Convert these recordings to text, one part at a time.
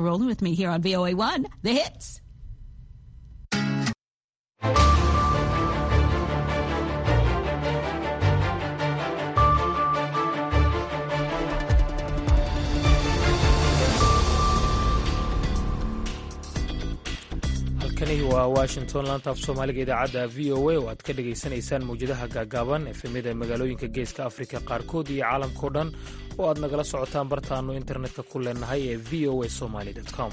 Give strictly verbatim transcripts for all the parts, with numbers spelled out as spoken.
rolling with me here on V O A one, The Hits. kani waa washington laanta af soomaaliga idaacadda v o a oo aad ka dhegaysanaysaan mawjadaha gaagaaban efemyada magaalooyinka geeska afrika qaarkood iyo caalamkao dhan oo aad nagala socotaan bartaannu internetka ku leenahay ee v o a somaly com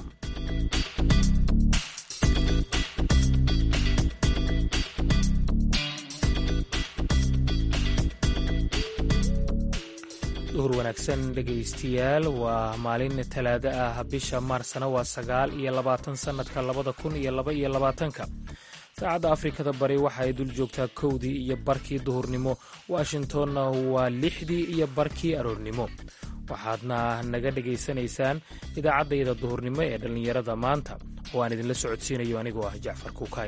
duhur wanaagsan dhegaystayaal waa maalin talaado ah bisha maarsana waa sagaal iyo labaatan sannadka labada kun iyo laba iyo labaatanka saacadda afrikada bari waxa ay dul joogtaa kowdii iyo barkii duhurnimo washingtonna waa lixdii iyo barkii aroornimo waxaadna naga dhegaysanaysaan idaacaddayda duhurnimo ee dhallinyarada maanta oo aan idinla socodsiinayo anigoo ah jacfar kuukay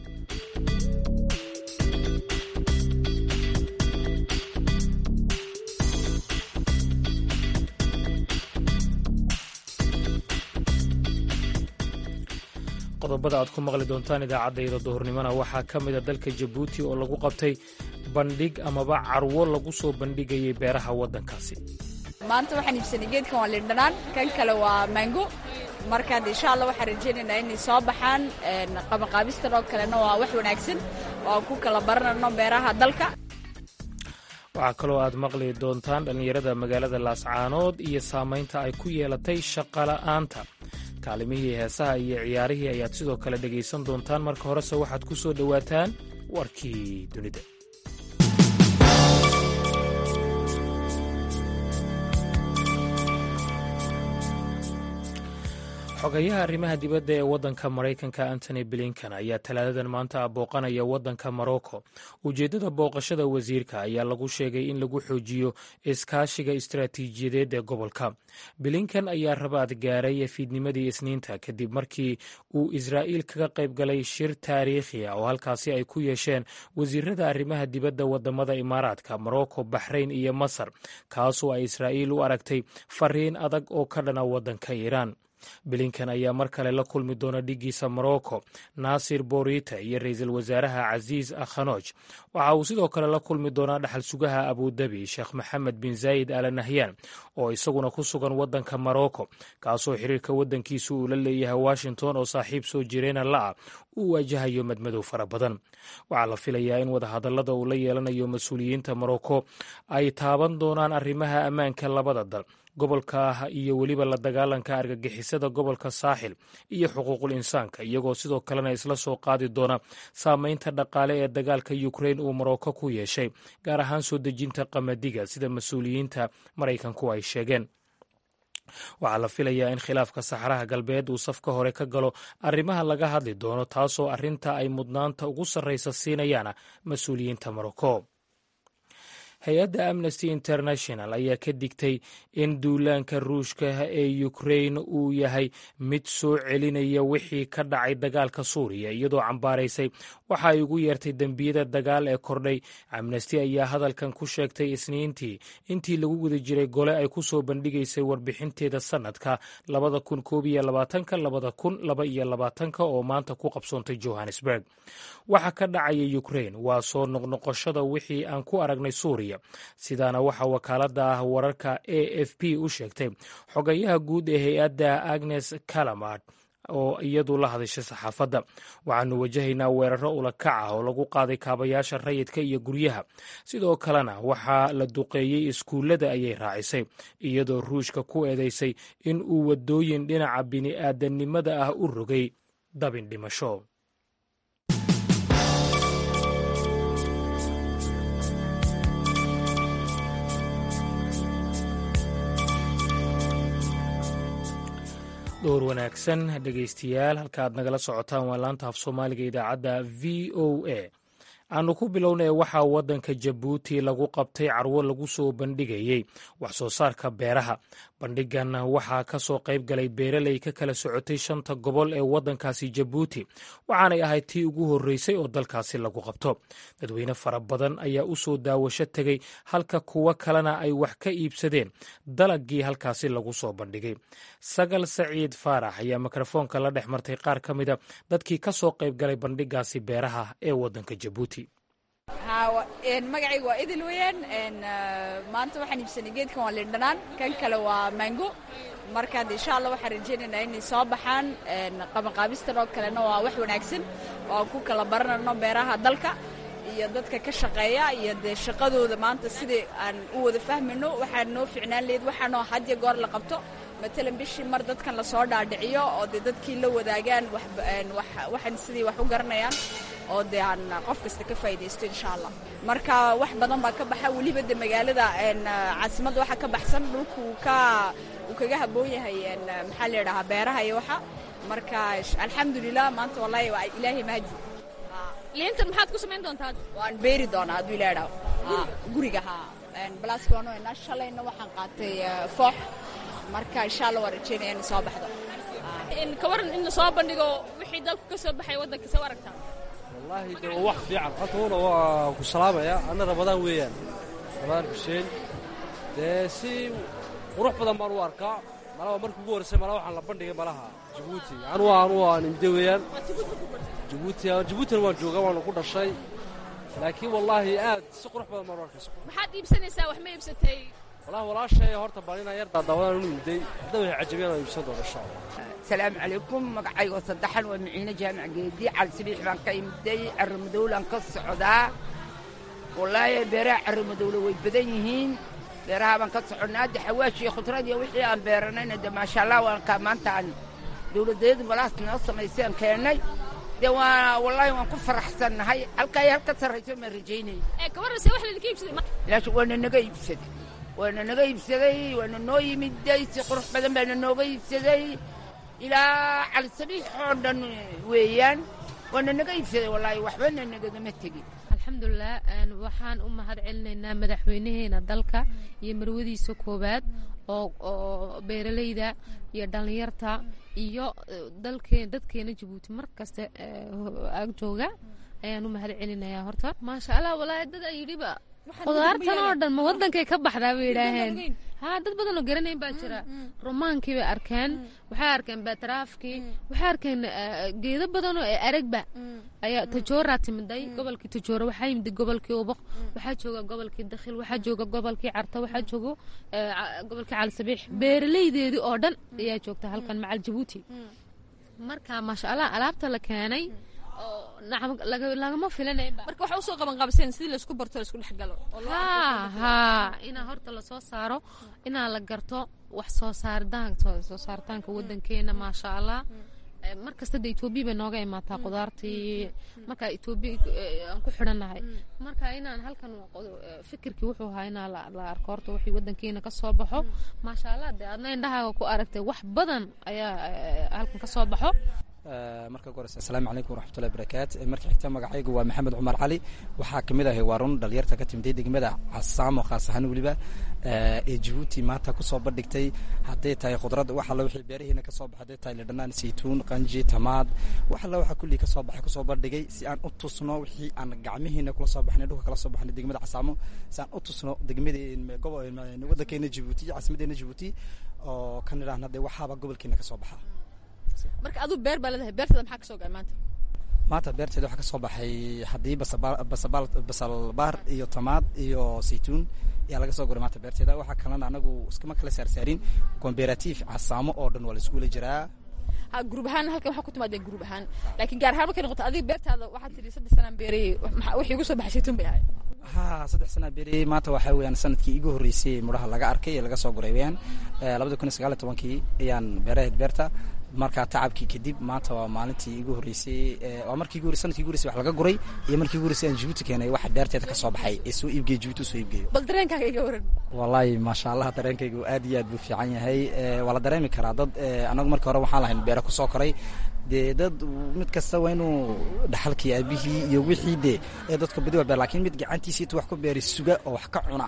qodobada aad ku maqli doontaan idaacaddayda duhurnimona waxaa ka mida dalka jabuuti oo lagu qabtay bandhig amaba carwo lagu soo bandhigayay beeraha waddankaasi maanta waxaan iibsanay geedkan waa liindhanaan kan kale waa mango markaad insha allah waxaan rajaynaynaa inay soo baxaan qabanqaabistan oo kalena waa wax wanaagsan oo aan ku kala baranayno beeraha dalka waxaa kaloo aad maqli doontaan dhallinyarada magaalada laascaanood iyo saamaynta ay ku yeelatay shaqola'aanta kaalimihii heesaha iyo ciyaarihii ayaad sidoo kale dhegaysan doontaan marka horese waxaad ku soo dhowaataan warkii dunida xogayaha arrimaha dibadda ee waddanka maraykanka antony blinkan ayaa talaadadan maanta booqanaya waddanka morocco ujeeddada booqashada wasiirka ayaa lagu sheegay in lagu xoojiyo iskaashiga istaraatiijiyadeed ee gobolka blinkan ayaa rabaad gaaray fiidnimadii isniinta kadib markii uu israa'iil kaga qayb galay shir taariikhi ah oo halkaasi ay ku yeesheen wasiirada arrimaha dibadda waddamada imaaraadka morocco baxrayn iyo masar kaasoo ay israa'iil u aragtay fariin adag oo ka dhana waddanka iiraan blinkan ayaa mar kale la kulmi doona dhiggiisa morocco naasir boorita iyo ra-iisul wasaaraha casiis akhanooj waxa uu sidoo kale la kulmi doonaa dhaxal sugaha abudabi sheekh maxamed bin zaayid al nahyan oo isaguna ku sugan waddanka morocco kaasoo xiriirka waddankiisu uu la leeyahay washington oo saaxiib soo jireena la'ah uu waajahayo madmadow fara badan waxaa la filayaa in wadahadallada uu la yeelanayo mas-uuliyiinta morocco ay taaban doonaan arrimaha ammaanka labada dal gobolka iyo weliba la dagaalanka argagixisada gobolka saaxil iyo xuquuqul insaanka iyagoo sidoo kalena isla soo qaadi doona saamaynta dhaqaale ee dagaalka yukrain uu morocco ku yeeshay gaar ahaan soo dejinta qamadiga sida mas-uuliyiinta maraykanku ay sheegeen waxaa la filayaa in khilaafka saxaraha galbeed uu safka hore ka galo arrimaha laga hadli doono taasoo arrinta ay mudnaanta ugu sarraysa siinayaana mas-uuliyiinta morocco hay-adda amnesty international ayaa ka digtay in duulaanka ruushka ee ukrain uu yahay mid soo celinaya wixii ka dhacay dagaalka suuriya iyadoo cambaaraysay waxa ay ugu yeertay dembiyada dagaal ee kordhay amnesty ayaa hadalkan ku sheegtay isniintii intii lagu guda jiray gole ay ku soo bandhigaysay warbixinteeda sannadka labada kun koob iyo labaatanka labada kun laba iyo labaatanka oo maanta ku qabsoontay johannesburg waxa ka dhacaya ukrain waa soo noqnoqoshada wixii aan ku aragnay suuriya sidaana waxaa wakaaladda ah wararka a f p u sheegtay xogayaha guud ee hay-adda agnes calamard oo iyadu la hadashay saxaafadda waxaanu wajahaynaa weeraro ulakac ah oo lagu qaaday kaabayaasha rayidka iyo guryaha sidoo kalena waxaa la duqeeyey iskuullada ayay raacisay iyadoo ruushka ku eedaysay in uu waddooyin dhinaca bini'aadanimada ah u rogay dabin dhimasho dhowr wanaagsan dhegaystayaal halka aad nagala socotaan waa laanta af soomaaliga idaacadda v o a aanu ku bilownay waxaa waddanka jabuuti lagu qabtay carwo lagu soo bandhigayey wax soo saarka beeraha bandhigan waxaa ka soo qayb galay beeraley ka kala socotay shanta gobol ee waddankaasi jabuuti waxaanay ahayd tii ugu horreysay oo dalkaasi lagu qabto dadweyne fara badan ayaa u soo daawasho tegey halka kuwo kalena ay wax ka iibsadeen dalagii halkaasi lagu soo bandhigay. Sagal Saciid Faarax ayaa mikrofoonka la dhex martay qaar ka mida dadkii ka soo qayb galay bandhigaasi beeraha ee waddanka Jabuuti. magacaygu waa idil weyaan maanta waxaan iibsanay geedkan waa lindhanaan kan kale waa mango marka insha allah waxaan rajaynaynaa inay soo baxaan qabanqaabistan oo kalena waa wax wanaagsan oo ku kala baranayno beeraha dalka iyo dadka ka shaqeeya iyo dee shaqadooda maanta sidii aan u wada fahmayno waxaan noo ficnaan leed waxaanoo had iyo goor la qabto matalan bishii mar dadkan lasoo dhaadhiciyo oo dee dadkii la wadaagaan waxaan sidii wax u garanayaan oo dee aan qof kasta ka faa'iidaysto insha allah marka wax badan baa ka baxa weliba de magaalada caasimadda waxaa ka baxsan dhulku ka uu kaga habboon yahay maxaa la yidhahaa beeraha iyo waxa marka alxamdulilah maanta wallahi waa ilaahay mahadi. liintan maxaad ku samayn doontaa? waan beeri doonaa hadduu ilaa dhaw guriga haa balaaska waanu haynaa shalayna waxaan qaatay foox marka insha allah waan rajaynaya inay soo baxdo. ka waran in la soo bandhigo wixii dalku ka soo baxay waddanka soo aragtaa? wallaahi de waa wax fiican horta waa ku salaamaya anna rabadaan weeyaan rabadaan xuseen dee si qurux badan baan u arkaa malaha markii ugu horreysay malaha waxaan la bandhigay malaha Jabuuti anugu anugu aan imide weeyaan Jabuuti Jabuutina waan joogaa waan ku dhashay laakiin wallaahi aad si qurux badan baan u arkayso. maxaad iibsanaysaa wax ma iibsatay? wallaahi walaashay horta baalina yar daadawaan inu imday hadda waxay cajabiyaan oo iibsan doona insha Allah. السلام عليكم مقعي وصدحن ومعينة جامع جدي على سبيح بان كيمدي الرمدولة نقص عدا والله بيرا الرمدولة ويبدينهين بيرا بان قص عناد حواشي خطرات يوحي أن بيرنا ده ما شاء الله وان كمان تان دولة ديد بلاس نص ما يصير كأني ده والله وان كفر أحسن هاي الكاي هالكسر هيسوي من رجيني. إيه كمان رسي واحد اللي كيف سدي. لا شو وانا نجيب سدي وانا نجيب سدي وانا نوي مدي سقرح بدن بين النوي سدي إلى على السبيل حردن ويان وانا نجيب سدي والله وحبنا نجد متجي. الحمد لله أن وحان أم هاد علنا مدحوينهنا دلك يمرودي سكوبات أو بيرليدا يدليرتا iyo dalkeen dadkeena Jabuuti markasta aag jooga ayaan u mahad celinayaa horta ma sha Allah walaa dad ay yiriba qudaartan oo dhan ma wadankay ka baxdaa way yiraahdeen ha dad badan oo garaneyn baa jira romaankii bay arkeen waxay arkeen batraafkii waxay arkeen geedo badan oo aragba ayaa tajoora timiday gobolkii tajoora waxa yimid gobolkii Oboq waxa jooga gobolkii Dakhil waxa jooga gobolkii Carta waxa jooga gobolkii Cali Sabiix beeraleydeedii oo dhan ayaa joogta halkan macal Jabuuti marka ma sha Allah alaabta la keenay نعم لا ما في لنا marka waxa u soo qaban qabseen sidii la isku barto la isku dhaxgalo ha ha ina horta la soo saaro ina la garto wax soo saartaan soo saartaanka wadankeena ma sha Allah markasta de Itoobiya bay nooga imaataa qudaartii marka Itoobiya aan ku xidhanahay marka inaan halkan fikirkii wuxuu ahaa inaan la arko horta wixii wadankeena ka soo baxo ma sha Allah de adna indhahaaga ku aragtay wax badan ayaa halkan ka soo baxo. marka goor assalaamu calaykum waraxmatullaahi wabarakaatu marka xigta magacaygu waa Maxamed Cumar Cali waxa kamid ah waarun dhalinyarta ka timid degmada Casaamo khaas ahaan waliba ee Jabuuti maanta ku soo bandhigtay haday tahay khudrad waxa la wixii beerihiina ka soo baxday tahay dhanaan saytuun qanji tamaad waxa la waxa kulli ka soo baxay ku soo bandhigay si aan u tusno wixii aan gacmihiina kula soo baxnay dhulka kala soo baxnay degmada Casaamo si aan u tusno degmadeen gobolka wadankeena Jabuuti caasimadeena Jabuuti oo kan ilaahna waxaba gobolkeena ka soo baxay marka adu beer baa leedahay beertada maxaa ka soo gaay maanta maanta beerteeda waxa ka soo baxay hadii basal basal basal baar iyo tamaad iyo saytuun ayaa laga soo guray maanta beerteeda waxa kalena anagu iskama kala saarsaarin comparative Casaamo oo dhan wala isku jiraa ha group ahaan halkan waxa ku timaadeen group ahaan laakiin gaar ahaan markay noqoto adiga beertaada waxa tidhi saddex sano beeray wixii ugu soo baxay saytuun bay ahayd ha saddex sano beeray maanta waxa weeyaan sanadkii igu horeysay mudhaha laga arkay ee laga soo guray weeyaan laba kun iyo sagaal iyo toban ayaan beeraheed beerta marka tacabkii kadib maanta waa maalintii igu horeysay waa markii igu horeysay sanadkii igu horeysay wax laga guray iyo markii igu horeysay aan Jabuuti keenay wax beerteeda ka soo baxay ee soo iibgeey Jabuuti soo iibgeey bal dareenkaaga iga waran wallahi ma sha Allah dareenkaygu aad iyo aad buu fiican yahay wala dareemi karaa dad anagu markii hore waxaan lahayn beero ku soo koray de dad mid kasta waa inuu dhaxalkii aabihii iyo wixii de ee dadka badiba beer laakiin mid gacantiisa intuu wax ku beeri suga oo wax ka cuna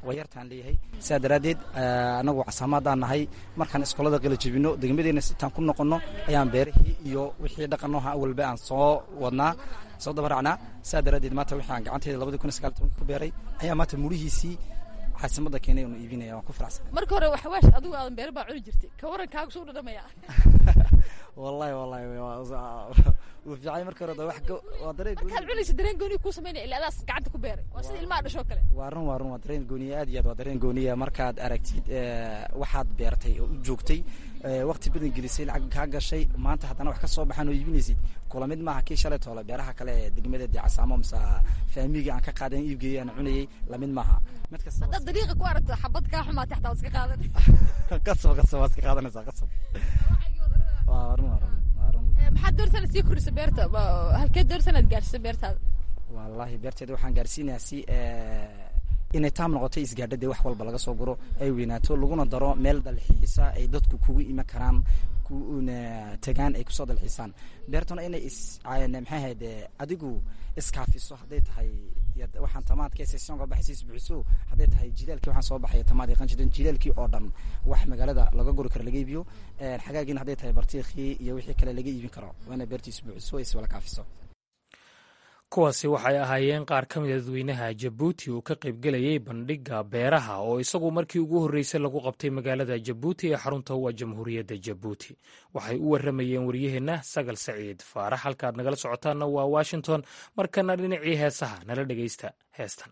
waa yartaan leeyahay sidaa daraaddeed anagu casaamaadaan nahay markaan iskoolada qala jebino degmadeena sitaan ku noqonno ayaan beerihii iyo wixii dhaqanoha awalba aan soo wadnaa soo dabaracnaa sidaa daraaddeed maanta wixii aan gacanteeda labadii kun iyo sagaal iyo tobanka ku beeray ayaa maanta murihiisii caasimada keenay anu iibinaya waan ku faraxsan marka hore waxawaash adigu aadan beer baa cuni jirtay ka waran kaagu soo dhadhamaya wallahi wallahi wuu fiicay marka hore wax waa dareen gooni markaad cunaysa dareen gooni ku sameynay ilaa adaas gacanta ku beeray waa sida ilmaha dhasho kale waa run waa run waa dareen gooni aad iyo aad waa dareen gooniya markaad aragtid waxaad beertay oo u joogtay waqti badan gelisay lacag kaa gashay maanta haddana wax ka soo baxaan oo iibinaysid kula mid maaha kii shalay toole beeraha kale ee degmada Casaamo mise faamiga aan ka qaadan iibgeeyay aan cunayay la mid maaha mid kasta hadda dariiqa ku aragto xabad ka xumaatay xataa iska qaadan qasab qasab iska qaadanaysa qasab waa run waa run maxaad doorsan si kurisa beerta halkee doorsan aad gaarsiisay beertaada wallahi beerteeda waxaan gaarsiinayaa si inay taam noqoto isgaadhada wax walba laga soo guro ay weynaato laguna daro meel dalxiisa ay dadku kugu iman karaan kuna tagaan ay ku soo dalxiisaan beertuna inay is caayana maxay ahayd adigu iskaafiso haday tahay waxaan tamaadkii season ka baxaysiis buuxiso haday tahay jilaalkii waxaan soo baxay tamaadii qanjidan jilaalkii oo dhan wax magaalada laga guri karo laga iibiyo xagaagina haday tahay bartiikhii iyo wixii kale laga iibin karo waana beertiis buuxiso is wala kaafiso kuwaasi waxay ahaayeen qaar ka mid a dadweynaha Jabuuti oo ka qaybgelayay bandhigga beeraha oo isagu markii ugu horreysay lagu qabtay magaalada Jabuuti ee xarunta waa Jamhuuriyadda Jabuuti waxay u waramayeen wariyaheenna Sagal Saciid Faarax halkaad nagala socotaana waa Washington markana dhinacii heesaha nala dhageysta heestan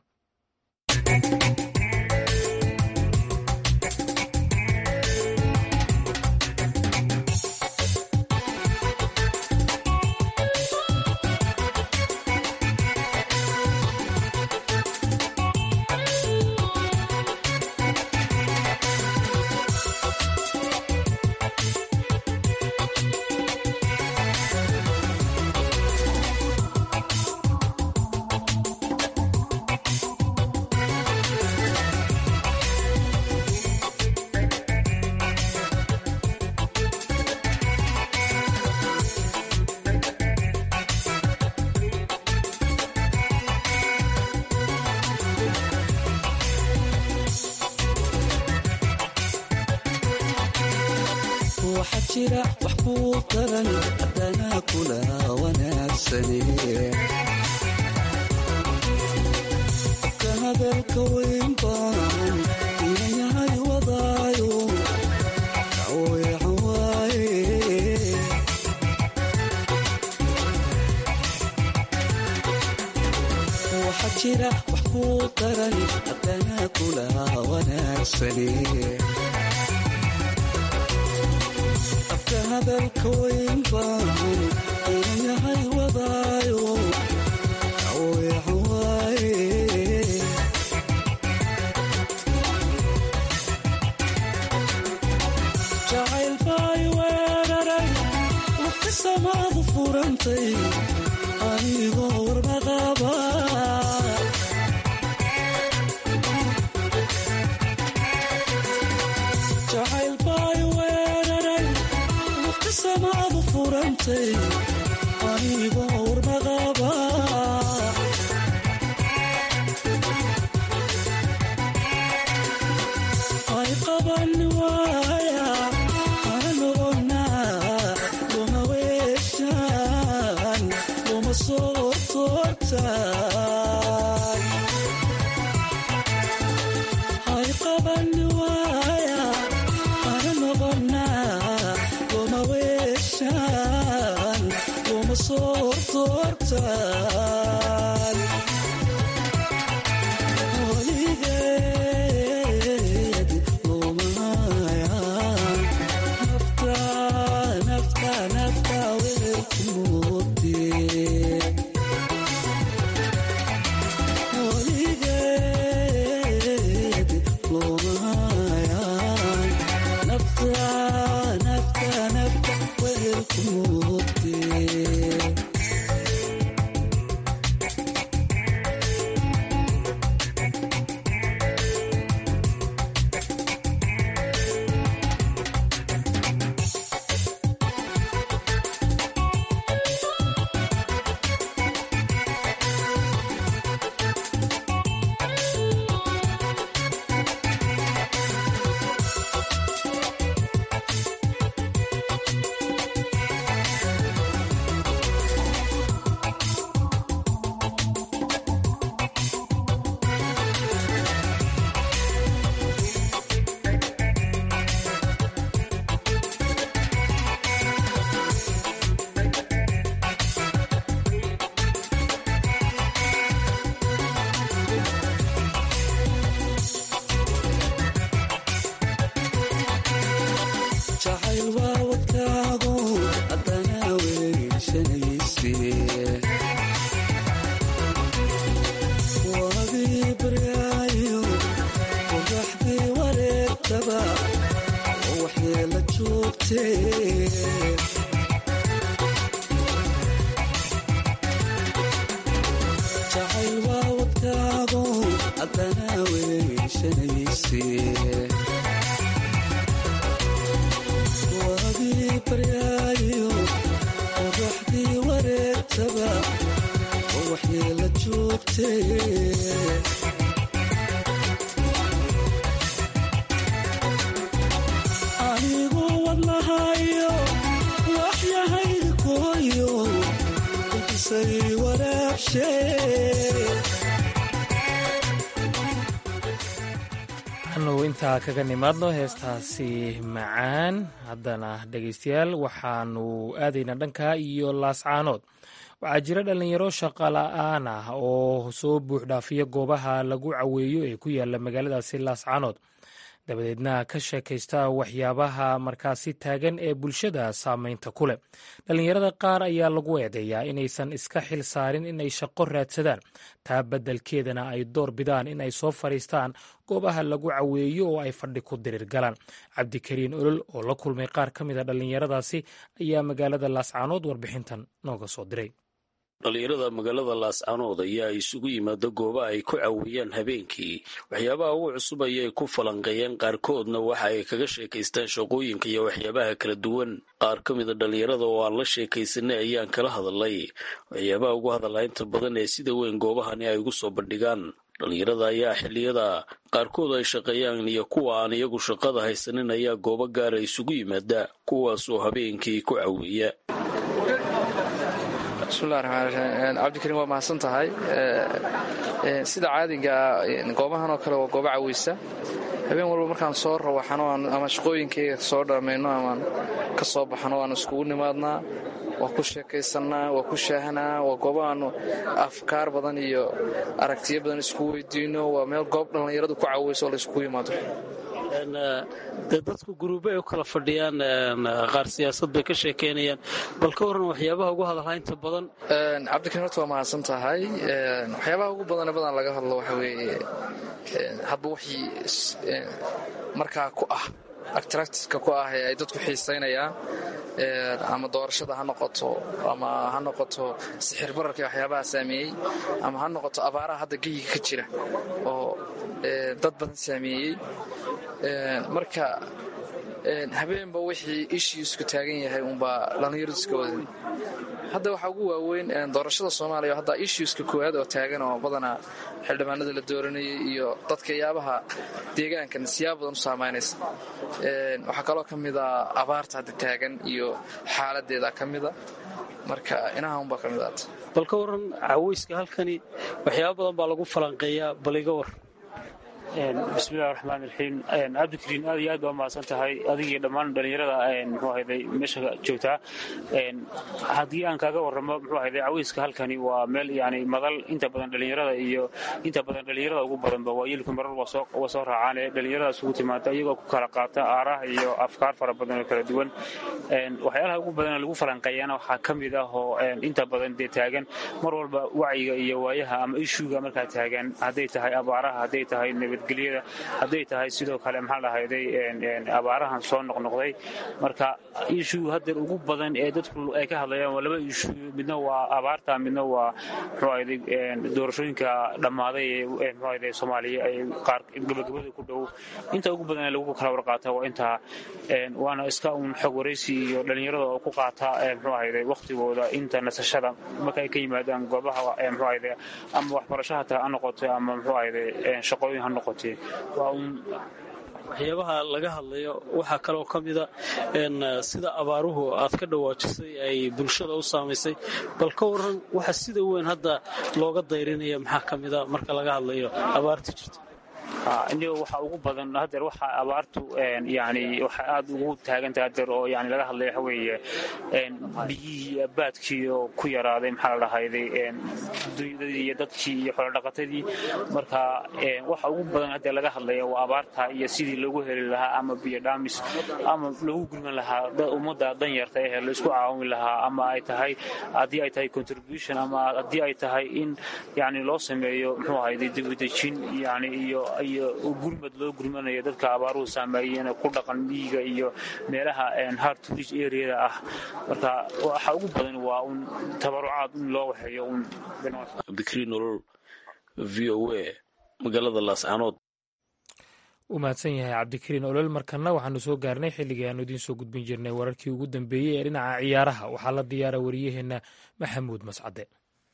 wax ku taran hadana kula wanaagsane ka hadalka weyn baan inayahay wadaayo daweecan waaye waxa jira wax ku taran hadana kula wanaagsane hadalka weyn baan inayahay wadaayo daweecan waaye jacayl baay weeraray waqti samaadu furantay anigoo warmaqaba jacayl baay weeraray samaadu furantay anigoo warmaqaba ay qaban waaya ana noqonaa luma weeshaan luma soo toortaan ay qaban waaya ana noqonaa luma weeshaan luma soo toortaan weligeed lumayaan nafta nafta nafta weelku moodee weligeed lumayaan nafta nafta nafta weelku moodee daysanayse waagii baryaayo qoraxdii wareegtaba oo waxyeela joogtee anigu wadnahayo waxyahaykooyo udisay waraabshee anu intaa kaga nimaadno heestaasi macaan. haddana dhegaystayaal waxaanu aadaynaa dhanka iyo laascaanood. waxaa jira dhallinyaro shaqola'aan ah oo soo buuxdhaafiya goobaha lagu caweeyo ee ku yaala magaaladaasi laascaanood, dabadeedna ka sheekaysta waxyaabaha markaasi taagan ee bulshada saameynta ku leh. dhallinyarada qaar ayaa lagu eedeeyaa inaysan iska xil saarin inay shaqo raadsadaan, taa beddelkeedana ay door bidaan in ay soo fadhiistaan goobaha lagu caweeyo oo ay fadhi ku dirir galaan. cabdikariin olol oo la kulmay qaar ka mid a dhallinyaradaasi ayaa magaalada laascaanood warbixintan nooga soo diray. dhallinyarada magaalada laascaanood ayaa isugu yimaada goobaha ay ku caweeyaan habeenkii. waxyaabaha ugu cusub ayay ku falanqeeyeen, qaarkoodna waxa ay kaga sheekaystaan shaqooyinka iyo waxyaabaha kala duwan. qaar ka mida dhallinyarada oo aan la sheekaysanay ayaan kala hadalay waxyaabaha ugu hadalaa inta badan ee sida weyn goobahani ay ugu soo bandhigaan. dhallinyarada ayaa xilliyada qaarkood ay shaqeeyaan iyo kuwa aan iyagu shaqada haysanin ayaa goobo gaara isugu yimaada, kuwaasoo habeenkii ku caweeya. bismillahi raxmaan raxiim. cabdikariim waa mahadsan tahay. sida caadiga goobahan oo kale waa goobo caweysa. habeen walba markaan soo rawaxano ama shaqooyinkayga soo dhammayno amaan ka soo baxno waan iskugu nimaadnaa, waa ku sheekaysannaa, waa ku shaahanaa, waa goobo aanu afkaar badan iyo aragtiyo badan isku weydiino. waa meel goob dhallinyaradu ku caweyso oo la iskugu yimaado. dee dadku guruuba ay u kala fadhiyaan, qaar siyaasad bay ka sheekeynayaan, bal ka waran waxyaabaha ugu hadalhaa inta badan. cabdikariin horta waa mahadsan tahay. waxyaabaha ugu badane badan laga hadlo waxa weeye hadba wixii markaa ku ah actractiska ku ah ee ay dadku xiisaynayaan, ama doorashada ha noqoto, ama ha noqoto sixir bararka waxyaabaha saameeyey, ama ha noqoto abaaraha hadda geyiga ka jira oo dad badan saameeyey. marka habeenba wixii ishiisku taagan yahay unbaa dhallinyaradu iska waday. hadda waxaa ugu waaweyn doorashada soomaaliya, hadda ishiiska koowaad oo taagan oo badanaa xildhibaanada la dooranayay iyo dadka yaabaha deegaankan siyaab badan u saamaynaysa. waxaa kaloo ka mida abaarta hadda taagan iyo xaaladeeda ka mida. marka inaha unbaa ka mid aata. bal ka waran caweyska halkani waxyaaba badan baa lagu falanqeeyaa, bal iga war. bismillahi raxmaan raxiim. cabdikariin aad iyo aad baa mahadsan tahay adigii dhammaan dhallinyarada muxuu ahayday meesha joogtaa. haddii aan kaaga warramo muxuu ahayday caweyska halkani waa meel yani madal inta badan dhallinyarada iyo inta badan dhallinyarada ugu badanba waa yilku marar waa soo raacaan ee dhallinyaradaas ugu timaada iyagoo ku kala qaata aaraha iyo afkaar fara badan oo kala duwan. waxyaalaha ugu badan lagu falanqeeyana waxaa ka mid ah oo inta badan dee taagan mar walba wacyiga iyo waayaha ama ishuuga markaa taagan, hadday tahay abaaraha, hadday tahay nabadgelyada, hadday tahay sidoo kale maxaa lahayday abaarahan soo noqnoqday. marka ishuu haddeer ugu badan ee dadku ay ka hadlayaan waa laba ishuu, midna waa abaarta, midna waa muxuu ahayday doorashooyinka dhammaaday ee muxuu ahayday soomaaliya ay qaar gabagabada ku dhow. inta ugu badan ee lagu kala warqaata waa intaa, waana iska uun xog waraysi iyo dhallinyarada oo ku qaata muxuu ahayday waqtigooda inta nasashada marka ay ka yimaadaan goobaha muxuu ahayday ama waxbarasho hataa ha noqotay ama muxuu ahayday shaqooyin ha noqotay. waa uun waxyaabaha laga hadlayo waxaa kaloo ka mida sida abaaruhu aad ka dhawaajisay ay bulshada u saamaysay. bal ka waran waxa sida weyn hadda looga dayrinaya maxaa ka mida marka laga hadlayo abaarta jirta. inigo waxa ugu badan hadeer waxa abaartu yani waxa aad ugu taagantaha hadeer oo yani laga hadlaya waxa weeye biyihii baadkii oo ku yaraaday maxaa la dhahayday dunyadii iyo dadkii iyo xoolodhaqatadii. marka waxa ugu badan hadeer laga hadlaya waa abaarta iyo sidii loogu heli lahaa ama biyo dhaamis ama lagu gurman lahaa ummadda danyarta ee laisku caawin lahaa, ama ay tahay haddii ay tahay contribution ama haddii ay tahay in yani loo sameeyo muxuu ahayday dibudejin yani iyo iyo gurmad loo gurmanayo dadka abaaruhu saameeyeen ku dhaqan miyiga iyo meelaha hard to reach areada ah. marka waxa ugu badan waa un tabarucaad in loo waxeeyo un. cabdikariin olol, v o a, magaalada laascaanood. u mahadsan yahay cabdikariin olol. markana waxaanu soo gaarnay xilligii aanu idiin soo gudbin jirnay wararkii ugu dambeeyey ee dhinaca ciyaaraha. waxaa la diyaara wariyaheenna maxamuud mascade.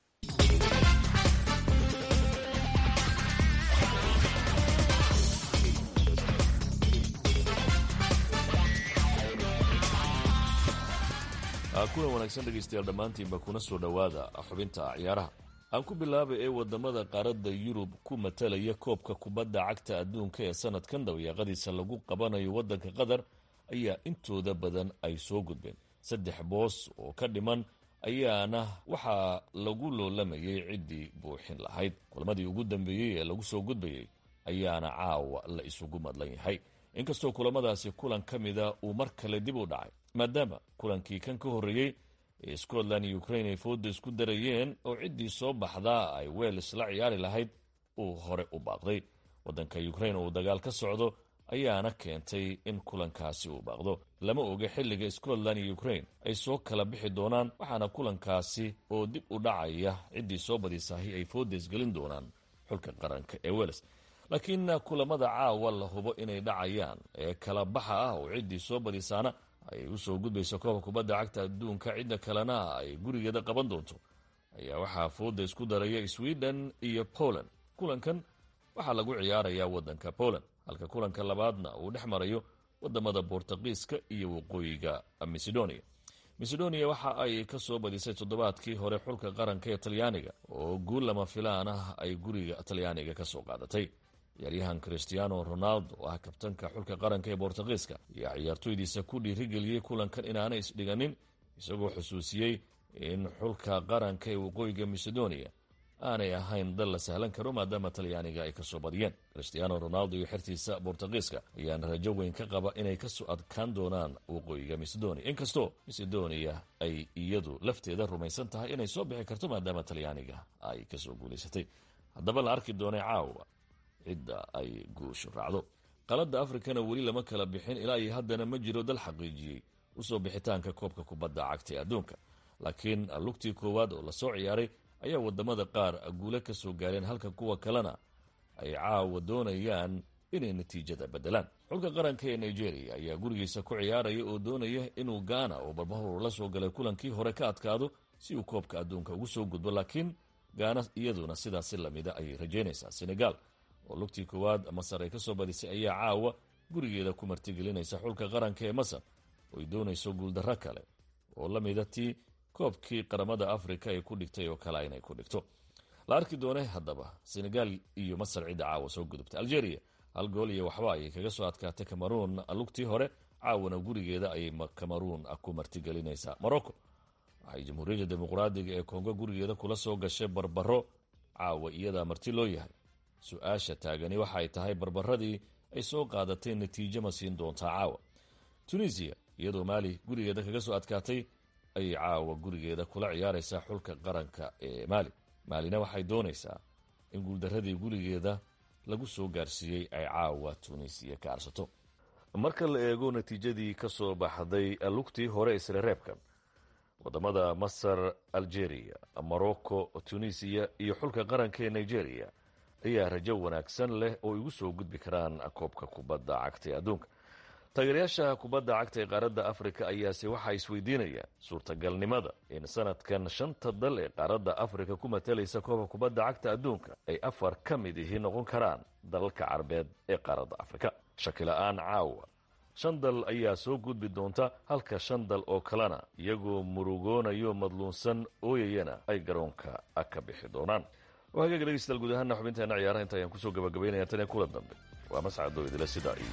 kulan wanaagsan dhegaystayaal dhammaantiinba kuna soo dhowaada xubinta ciyaaraha. aan ku bilaabay ee wadamada qaaradda yurub ku matalaya koobka kubadda cagta adduunka ee sanadkan dabayaaqadiisa lagu qabanayo waddanka qatar ayaa intooda badan ay soo gudbeen. saddex boos oo ka dhiman ayaana waxaa lagu loolamayay ciddii buuxin lahayd. kulamadii ugu dambeeyey ee lagu soo gudbayey ayaana caawa la isugu madlan yahay, inkastoo kulamadaasi kulan ka mida uu mar kale dib u dhacay maadaama kulankii kan ka horreeyey ee scotland iyo ukraine ay fooda isku darayeen oo ciddii soo baxdaa ay wales la ciyaari lahayd uu hore u baaqday. waddanka ukraine uu dagaal ka socdo ayaana keentay in kulankaasi uu baaqdo. lama oga xilliga scotland iyo ukraine ay soo kala bixi doonaan, waxaana kulankaasi oo dib u dhacaya ciddii soo badisahi ay fooda isgelin doonaan xulka qaranka ee wales. laakiin kulamada caawa la hubo inay dhacayaan ee kala baxa ah oo ciddii soo badisaana ay u soo gudbayso koobka kubadda cagta adduunka, cidda kalena ay gurigeeda qaban doonto, ayaa waxaa fooda isku daraya sweden iyo poland. kulankan waxaa lagu ciyaarayaa waddanka poland, halka kulanka labaadna uu dhex marayo wadamada bortugiiska iyo waqooyiga macedonia. macedonia waxa ay ka soo badisay toddobaadkii hore xulka qaranka ee talyaaniga oo guul lama filaan ah ay guriga talyaaniga ka soo qaadatay. ciyaaryahan cristiano ronaldo oo ah kabtanka xulka qaranka ee bortugiiska ayaa ciyaartoydiisa ku dhiirigeliyey kulankan inaanay isdhiganin, isagoo xusuusiyey in xulka qaranka ee waqooyiga macedonia aanay ahayn dal la sahlan karo maadaama talyaaniga ay kasoo badiyeen. cristiano ronaldo iyo xertiisa bortugiiska ayaana rajo weyn ka qaba inay kasoo adkaan doonaan waqooyiga macedonia, inkastoo macedonia ay iyadu lafteeda rumaysan tahay inay soo bixi karto maadaama talyaaniga ay kasoo guulaysatay. haddaba la arki doonay caawa cidda ay guushu raacdo. qaladda afrikana weli lama kala bixin, ilaa iyo haddana ma jiro dal xaqiijiyey usoo bixitaanka koobka kubadda cagta ee adduunka. laakiin lugtii koowaad oo lasoo ciyaaray ayaa wadamada qaar guule ka soo gaareen, halka kuwa kalena ay caawa doonayaan inay natiijada bedelaan. xulka qaranka ee nigeria ayaa gurigiisa ku ciyaaraya oo doonaya inuu gaana oo barbahor la soo galay kulankii hore ka adkaado si uu koobka adduunka ugu soo gudbo, laakiin gaana iyaduna sidaasi lamida ayay rajaynaysaa. senegal oo lugtii koowaad masar ay ka soo badisay ayaa caawa gurigeeda ku martigelinaysa xulka qaranka ee masar ooy doonayso guuldarro kale oo la mida tii koobkii qaramada afrika ay ku dhigtay oo kale inay ku dhigto. la arki doone haddaba senegal iyo masar cidda caawa soo gudubta. algeria hal gool iyo waxba ayay kaga soo adkaatay cameroon lugtii hore, caawana gurigeeda ayay cameroon ku martigelinaysaa. morocco waxay jamhuuriyadda dimuqraadiga ee kongo gurigeeda kula soo gashay barbaro, caawa iyadaa marti loo yahay. su-aasha taagani waxa ay tahay barbaradii ay soo qaadatay natiijo ma siin doontaa caawa. tunisia iyadoo maali gurigeeda kaga soo adkaatay ayay caawa gurigeeda kula ciyaaraysaa xulka qaranka ee maali. maalina waxay doonaysaa in guuldaradii gurigeeda lagu soo gaarsiiyey ay caawa tunisiya ka arsato. marka la eego natiijadii ka soo baxday lugtii hore isla reebkan, wadamada masar, algeria, morocco, tunisiya iyo xulka qaranka ee nigeria ayaa rajo wanaagsan leh oo igu soo gudbi karaan koobka kubadda cagta ee adduunka. taageerayaasha kubadda cagta ee qaaradda afrika ayaase waxaa isweydiinayaan suurtagalnimada in sanadkan shanta dal ee qaaradda afrika ku matalaysa koobka kubadda cagta adduunka ay afar ka mid ihi noqon karaan dalalka carabeed ee qaaradda afrika. shakila-aan caawa shan dal ayaa soo gudbi doonta, halka shan dal oo kalena iyagoo murugoonayo madluunsan ooyayana ay garoonka ka bixi doonaan. waa hagaga dhegeystayaal guud ahaana xubinteena ciyaaraha inta ayaan kusoo gabagabaynaya tan ee kula dambe. waa mascado idila sidaa iyo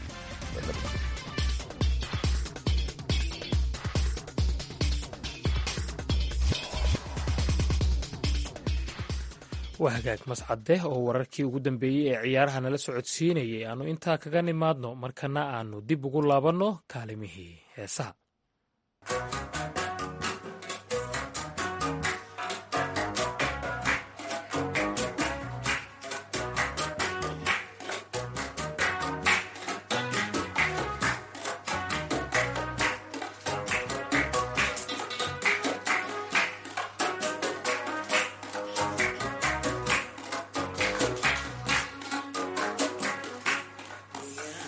waa hagaag mascade oo wararkii ugu dambeeyey ee ciyaaraha nala socodsiinayay aanu intaa kaga nimaadno, markana aanu dib ugu laabanno kaalimihii heesaha. Yeah.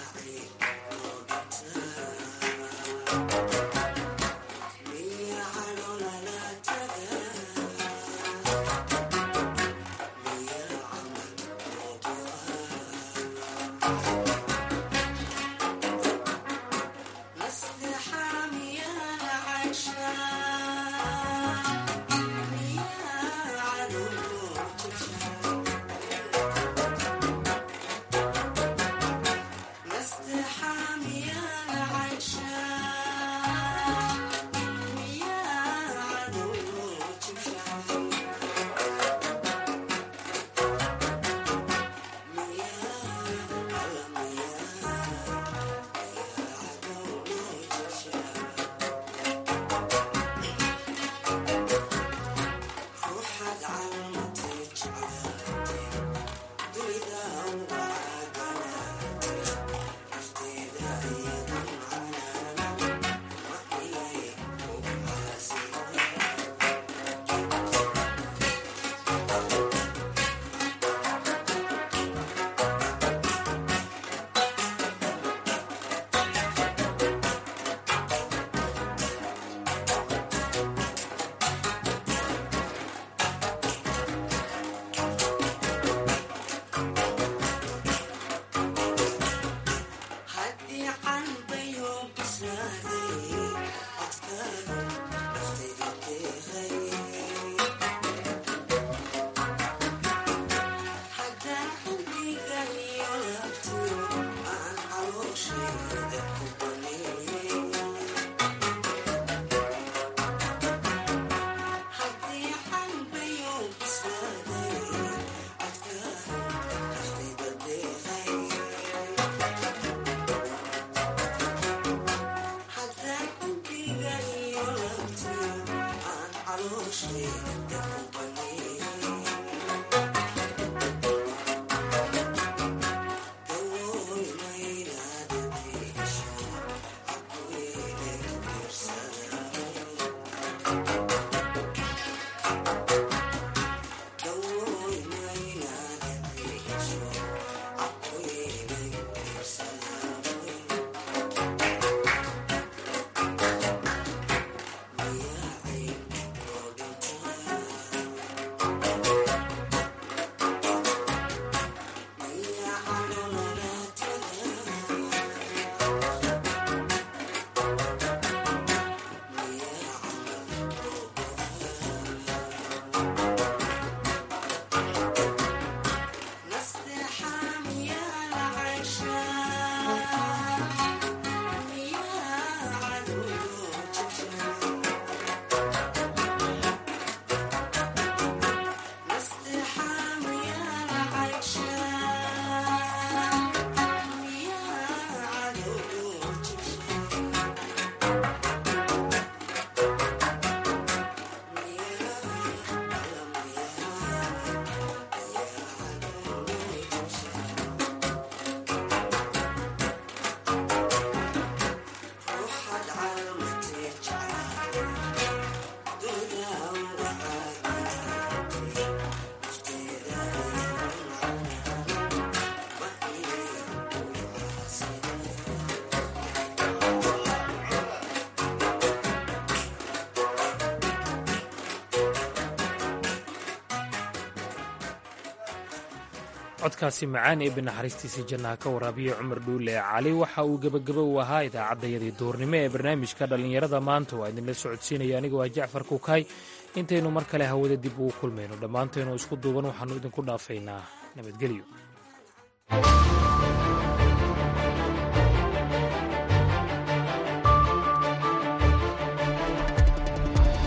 codkaasi macaan ee binaxariistiisii jannaha ka waraabiya cumar dhuule cali waxa uu gebagabo u ahaa idaacaddayadii duurnimo ee barnaamijka dhallinyarada maanta waa idinla socodsiinaya aniga waa jacfar kukaay intaynu mar kale hawada dib ugu kulmayno dhammaantaynu isku duuban waxaannu idinku dhaafaynaa nabadgelyo.